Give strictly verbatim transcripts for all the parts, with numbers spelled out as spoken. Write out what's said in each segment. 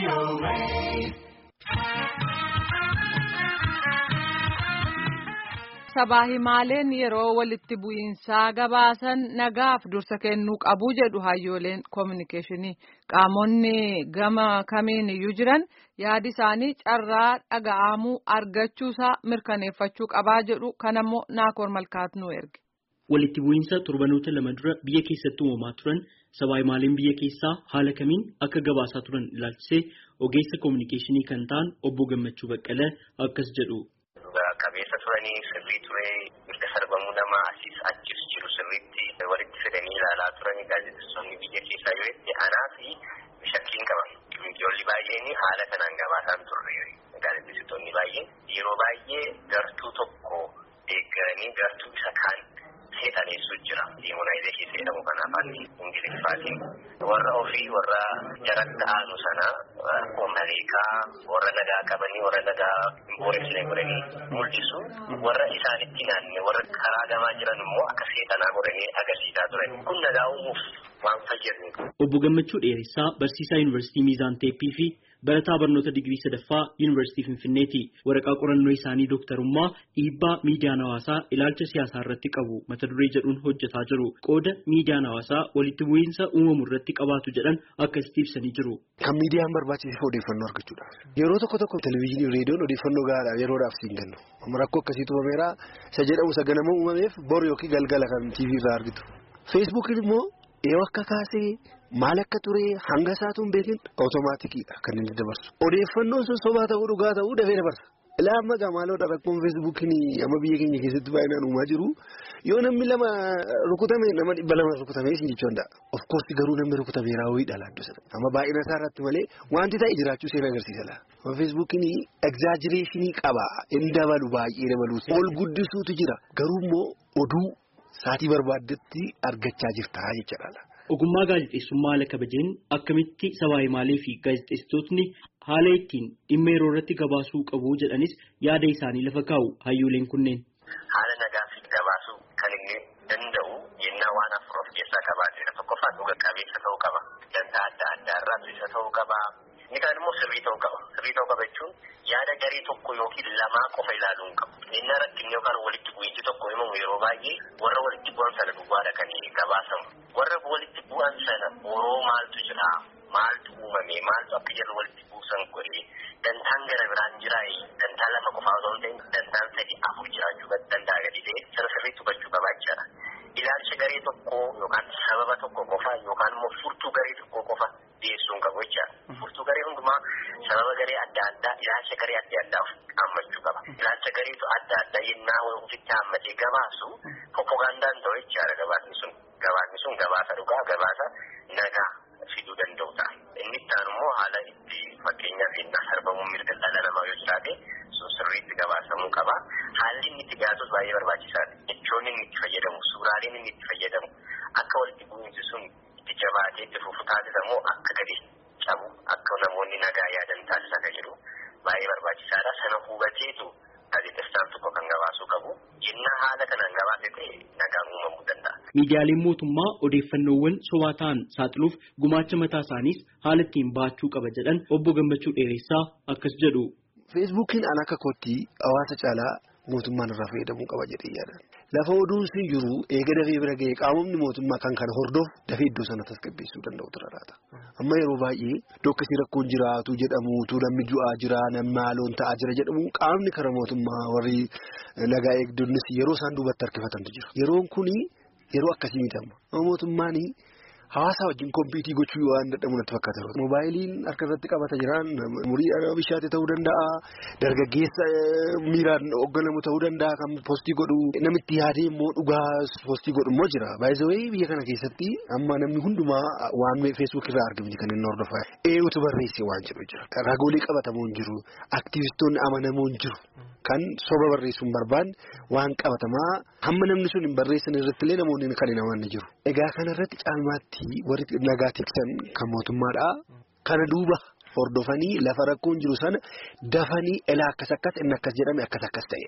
Sabaa himaaleen yeroo walitti bu'iinsaa gabaasan nagaaf dursa kennuu qabu jedhu hayyooleen koominikeeshinii. Qaamonni gama kamiin iyyuu jiran yaadi isaanii carraa dhaga'amuu argachuusaa mirkaneeffachuu qabaa jedhu. Kanammoo Naakoor Malkaat nu erge. Walitti bu'iinsa torbanoota lama dura biyya keessatti uumamaa turan sabaa himaaleen biyya keessaa haala kamiin akka gabaasaa turan ilaalchisee ogeessa koominikeeshinii kan ta'an obbo Gammachuu Baqqalee akkas jedhu. Qabeessa turanii sirrii ture mirga sarbamuu namaa asiis achis jiru sirriitti walitti fidanii ilaalaa turanii gaazexeessonni biyya keessaa yoo itti aanaa fi shakkiin qaban. Miidiyoonni baay'een haala kanaan gabaasaan turre gaazexeessitoonni baay'een yeroo baay'ee gartuu tokko deeggaranii gartuu isa kaan seetaneessuu jira. Demonaayizeeshinii jedhamu kan afaan Ingiliffaatiin warra ofii warra jaratti aanu sana Ameerikaa warra nagaa qabanii warra nagaa booressine godhanii mul'isu warra isaanitti naanne warra karaa gamaa jiran immoo akka seetanaa godhanii agarsiisaa turan. Kun nagaa uumuuf waan fayyadu. Obbo Gammachuu Dheeressaa barsiisaa Yuunivarsiitii Miizaan Teeppii fi barataa barnoota digirii sadaffaa Yuunivarsiitii Finfinneeti. Waraqaa qorannoo isaanii dooktarummaa dhiibbaa miidiyaan hawaasaa ilaalcha siyaasaa irratti qabu mata duree jedhuun hojjetaa jiru. Qooda miidiyaan hawaasaa walitti bu'iinsa uumamu irratti qabaatu jedhan akkasitti ibsanii jiru. Kan miidiyaan barbaachisuuf odeeffannoo argachuudha. Yeroo tokko tokko televezyiinii reediyoon odeeffannoo gahaadha yeroodhaaf siin kennu. Rakkoo akkasii uumameera isa jedhamu isa ganama uumameef boru yookiin galgala kan tiivii irraa argitu. Feesbuukiin immoo yoo akka kaasee maal akka ture hanga isaatuun beekin awutomaatikiidha kan inni dabarsu. Odeeffannoon sun sobaa ta'uu dhugaa ta'uu dafee dabarsa. Ilaa amma gaamaloodha rakkoon feesbuukiin amma biyya keenya keessatti baay'inaan uumaa jiru. Yoo namni lama rukutame nama dhibba lama rukutamee siin jechuu danda'a. Of course garuu namni rukutame raawwiidha laaddusa. Amma baay'ina isaa irratti malee wanti ta'e jiraachuu seen agarsiisa laa. Amma feesbuukiin egzaajireeshinii qaba. Inni dabalu baay'ee dabalu. Ol guddisuutu jira. Garuu immoo oduu saatii barbaaddetti argachaa jirta jechuudha. Ogummaa gaazexeessummaa haala kabajeen akkamitti sabaa himaalee fi gaazexeessitootni haala ittiin dhimma yeroo irratti gabaasuu qabu jedhanis yaada isaanii lafa kaa'u hayyooleen kunneen. Haala nagaa fi gabaasuu kan inni danda'u yennaa waan afur of keessaa qabaatedha. Tokkoffaa dhuga qabeessa ta'uu qaba. Dantaa adda addaa irraa bilisa ta'uu qaba. Inni kaan immoo sirrii ta'uu qaba. Sirrii ta'uu qaba jechuun yaada garee tokko yookiin lamaa qofa ilaaluu hin qabu. Inni rakkinni yookaan walitti bu'iinsi tokko himamu yeroo baay'ee warra walitti bu'an sana duwwaadha kan gabaasamu. Warra walitti bu'an sana yeroo maaltu jira maaltu uumame maaltu akka jedhu walitti buusan godhe dantaan gara biraan jiraayi dantaa lama qofaa osoo hin ta'in dantaan sadii afur jiraachuu danda'a gadi ta'e sana sirriitti hubachuu qabaachaadha. Ilaalcha garee tokko yookaan sababa tokko qofa yookaan immoo furtuu garee tokko qofa dhiyeessuu hin qabu jechaadha. Furtuu garee hundumaa sababa garee adda addaa ilaalcha garee adda addaa hammachuu qaba. Ilaalcha gareetu adda addaa yennaa ofitti hammatee gabaasu propagandaan ta'u jechaadha gabaasni sun. Gabaasni sun gabaasa dhugaa gabaasa nagaa fiduu danda'u ta'a. Inni itti aanu immoo haala itti fakkeenyaaf yennaa sarbamuu mirga dhala namaa yoo jiraate sun sirriitti gabaasamuu qaba. Haalli inni itti gaasus baay'ee barbaachisaadha. Jechoonni inni itti fayyadamu suuraaleen inni itti fayyadamu akka walitti bu'iinsi sun itti jabaatee itti fufu taasisamu akka gadi cabu akka namoonni nagaa yaadan taasisa kan jedhu baay'ee barbaachisaadha. Sana hubateetu gaazexeessaan tokko kan gabaasuu qabu. Yennaa haala kanaan gabaasee ta'e nagaan uumamuu danda'a. Miidiyaaleen mootummaa odeeffannoowwan sobaa ta'an saaxiluuf gumaacha mataa isaaniis haala ittiin baachuu qaba jedhan obbo Gammachuu Dheeressaa akkas jedhu. Feesbuukiin an akka kootti hawaasa caalaa mootummaan irraa fayyadamuu qaba jedhee yaada. Lafa oduun sun jiru eega dafee bira ga'ee qaamonni mootummaa kan kana hordofu dafee iddoo sana tasgabbeessuu danda'u turaraata. Amma yeroo baay'ee iddoo akkasii rakkoon jiraatu jedhamuutu namni du'aa jira namni maaloon ta'aa jira jedhamu qaamni kara mootummaa warri nagaa eegdonnis yeroo isaan duubatti harkifatantu jira. Yeroon kuni yeroo akkasii miidhama. Mootummaan hawaasa wajjin kompiitii gochuu waan dadhabu natti fakkaata. Moobaayiliin harka irratti qabata jiraan umurii bishaate ta'uu danda'a. Dargaggeessa miiraan hoogganamu ta'uu danda'a kan poostii godhu. Namitti yaadee immoo dhugaa poostii godhu immoo jira. Baay'ee biyya kana keessatti amma namni hundumaa waan feesbuuk irraa argamu kan inni hordofaa. Eeyyuutu barreessee waan jedhu jira. Ragoolee qabatamoo hin jiru. Aktivistoonni amanamoo hin jiru. Kan soba barreessuun barbaanne waan qabatamaa hamma namni sun hin barreessan irratti illee namoonni kan hin amanne jiru. Egaa kanarratti caalmaatti warri nagaa tiksan kan mootummaadhaa kana duuba hordofanii lafa rakkoon jiru sana dafanii elaa akkas akkas inni akkas jedhame akkas akkas ta'eera.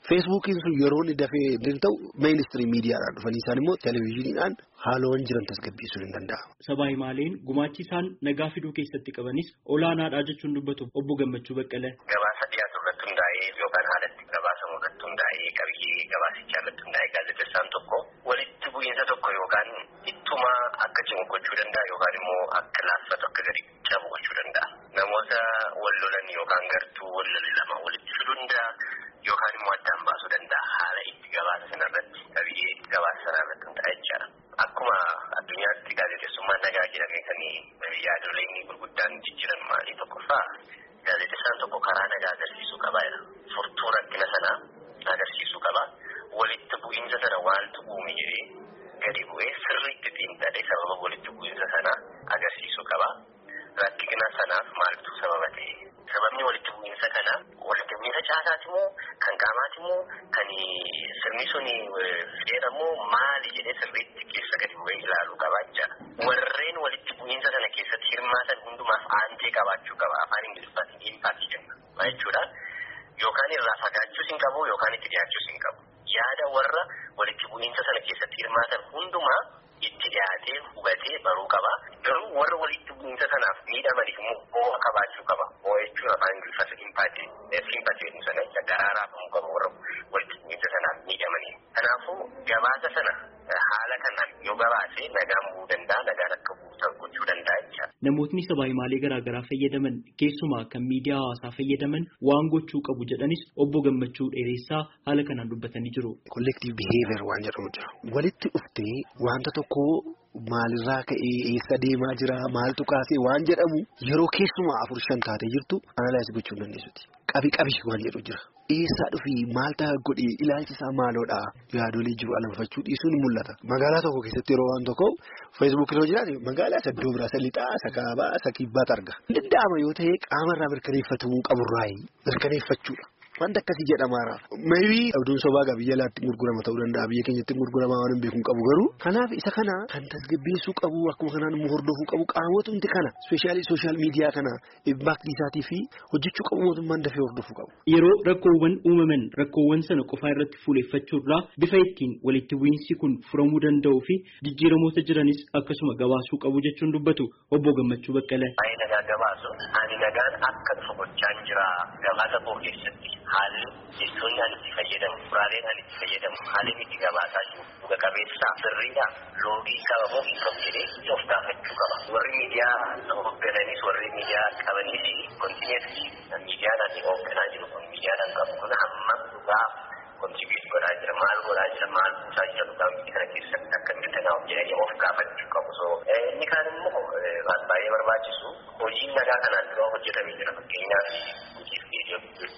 Feesbuukiin sun yeroo inni dafee hin ta'u mainstream miidiyaadhaan dhufanii isaan immoo televezyiiniidhaan haalawwan jiran tasgabbeessuu hin danda'amu. Sabaa himaaleen gumaachi isaan nagaa fiduu keessatti qabanis olaanaadha jechuun dubbatu obbo Gammachuu Baqqalee. Gabaasa dhiyaatu irratti hundaa'ee yookaan haalatti gabaasamu irratti hundaa'ee qabiyyee gabaasichaa irratti hundaa'ee gaazexeessaan tokko walitti bu'iinsa tokko yookaan ittuma akka cimu gochuu danda'a yookaan immoo akka laaffatu akka gadi cabu gochuu danda'a. Namoota wal lolan yookaan gartuu wal lolan lama walitti fiduu danda'a yookaan immoo addaan baasuu danda'a haala itti gabaasa sanarratti qabiyyee gabaasa sanarratti hundaa'e jechaadha. Akkuma addunyaatti gaazexeessummaan nagaa jedhamee kan yaadoleen gurguddaan jijjiiran maalii tokkoffaa gaazexeessaan tokko karaa nagaa agarsiisuu qaba. Furtuu rakkina sanaa agarsiisuu qaba. Walitti bu'iinsa sana waaltu uume jedhee gadi bu'ee sirriitti xiinxalee sababa walitti bu'iinsa sanaa agarsiisuu qaba. Rakkina sanaaf maaltu sababa ta'e? Sababni walitti bu'iinsa kanaa walitti bu'iinsa caasaati moo kan qaamaati moo kan sirni sun fideera moo maali jedhee sirriitti keessa gadi bu'ee ilaaluu qaba jechaadha. Warreen walitti bu'iinsa sana keessatti hirmaatan hundumaaf aantee qabaachuu qaba. Afaan Ingiliffaatiin impaaktii jenna. Maal jechuudha? Yookaan irraa fagaachuus hin qabu yookaan itti dhiyaachuus hin qabu. Yaada warra walitti bu'iinsa sana keessatti hirmaatan hundumaa itti dhiyaatee hubatee baruu qaba. Garuu warra walitti bu'iinsa sanaaf miidhamaniif immoo ho'a qabaachuu qaba. Ho'a jechuun afaan Ingiliffaatiin impaaktii simpatii jedhu sana isa garaaraafamuu qaba warra walitti bu'iinsa sanaaf miidhamaniif. Kanaafuu gabaasa sana haala kanaan yoo gabaasee nagaan bu'uu danda'a, nagaan akka bu'u gochuu danda'a jechuudha. Namootni sabaa himaalee garaagaraa fayyadaman keessumaa kan miidiyaa hawaasaa fayyadaman waan gochuu qabu jedhanis obbo Gammachuu Dheeressaa haala kanaan dubbatanii jiru. Collective behavior waan jedhamu jira. Walitti dhuftee wanta tokko maalirraa ka'ee eessa deemaa jira maaltu kaasee waan jedhamu yeroo keessumaa afur shan taatee jirtu analyze gochuu dandeessuti. Qabi qabi waan jedhu jira. Eessaa dhufii maal ta'a godhee ilaalchi isaa maaloodha yaadolee jiru alanfachuu dhiisuun mul'ata. Magaalaa tokko keessatti yeroo waan tokko Facebook irra jiraate magaalaa isa iddoo biraa isa lixaa isa kaabaa isa kibbaatu arga. Danda'ama yoo ta'e qaamarraa mirkaneeffatamuu qaburraayi mirkaneeffachuudha. Wanta akkasii jedhamaara. Maybii abduun sobaa biyya alaatti gurgurama ta'uu danda'a. Biyya keenyatti gurguramaa waan hin beekuun qabu garuu. Kanaaf isa kana kan tasgabbeessuu qabu akkuma kanaan immoo hordofuu qabu qaamotumti kana ispeeshaalii sooshaal miidiyaa kana impaaktii isaatii fi hojjechuu qabu mootummaan dafee hordofuu qabu. Yeroo rakkoowwan uumaman rakkoowwan sana qofaa irratti fuuleeffachuurraa bifa ittiin walitti bu'iinsi kun furamuu danda'uu fi jijjiiramoota jiranis akkasuma gabaasuu qabu jechuun dubbatu obbo Gammachuu Baqqalee. Ani nagaa gabaasu ani nagaan akka dhufu gochaan jira gabaasa koo keessatti. Haalli jechuun ani itti fayyadamu, furaaleen ani itti fayyadamu, haalli itti gabaasaa jiru, dhuga qabeessaa, sirriidhaa, loogii qaba moo hin qabu jedhee of gaafachuu qaba. Warri miidiyaa hooggananis warri miidiyaa qabanis kontineetii miidiyaan ani hoogganaa jiru kun miidiyaan qabu kun hamma dhugaa kontibiit godhaa jira, maal godhaa jira, maal buusaa jira dhugaa miidiyaa kana keessatti akka mirkanaa'uuf jedhanii of gaafachuu qabu. So inni kaan immoo baay'ee barbaachisu hojiin nagaa kanaan dura hojjetamee jira fakkeenyaaf hojiif geejjiba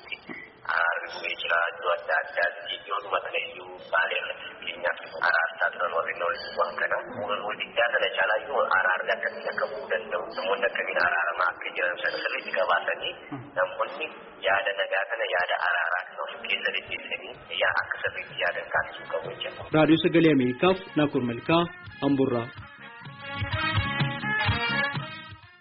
Arbi jira iddoo adda addaatti iddoodhuma sana iyyuu baalee irratti fakkeenyaaf araarsaa turan warri noolii waan kana. Waliddaa sana caalaa iyyuu araarri akkamiin akka bu'uu danda'u namoonni akkamiin araaramaa akka jiran sana sirriitti gabaasanii namoonni yaada nagaa kana yaada araaraa kana of keessa deddeebisanii yaa akka sirriitti yaadan kaasisuu qabu jechuudha. Raadiyoo Sagalee Ameerikaaf Naakoor Malkaa Amburraa.